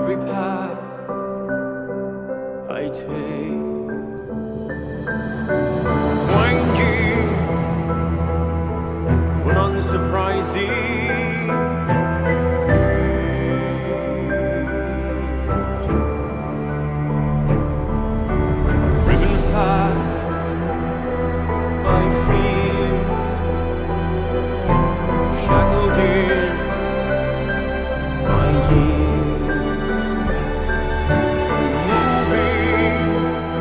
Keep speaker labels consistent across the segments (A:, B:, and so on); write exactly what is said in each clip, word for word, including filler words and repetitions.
A: every path I take, winding but unsurprising. Driven fast by fear, shackled in my years, moving,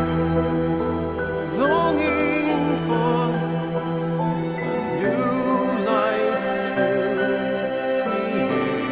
A: longing for a new life to create.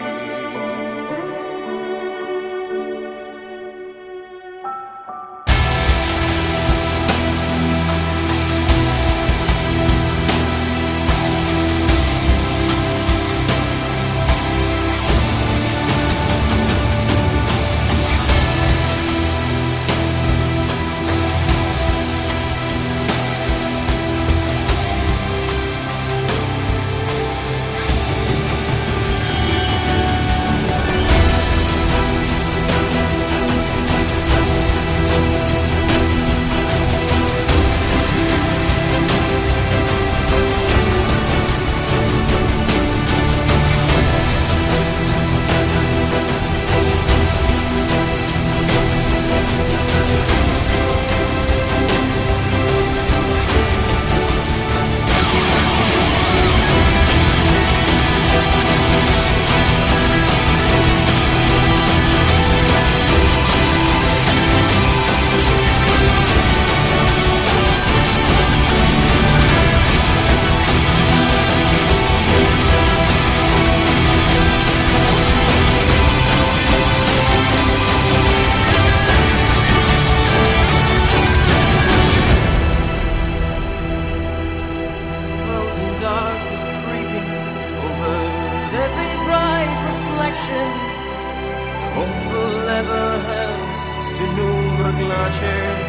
A: Darkness creeping over every bright reflection, hopeful ever held to Nubra Glacier.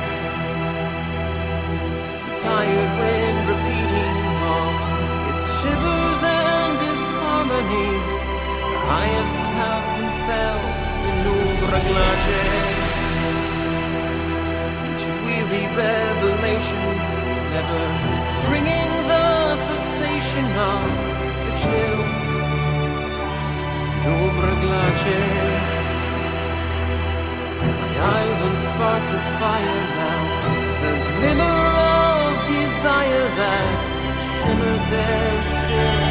A: The tired wind repeating all its shivers and disharmony. The highest heaven fell to Nubra Glacier. Each weary revelation never bringing the cessation of the chill. Nubra Glacier. My eyes on spark of fire now, the glimmer of desire that shimmered there still.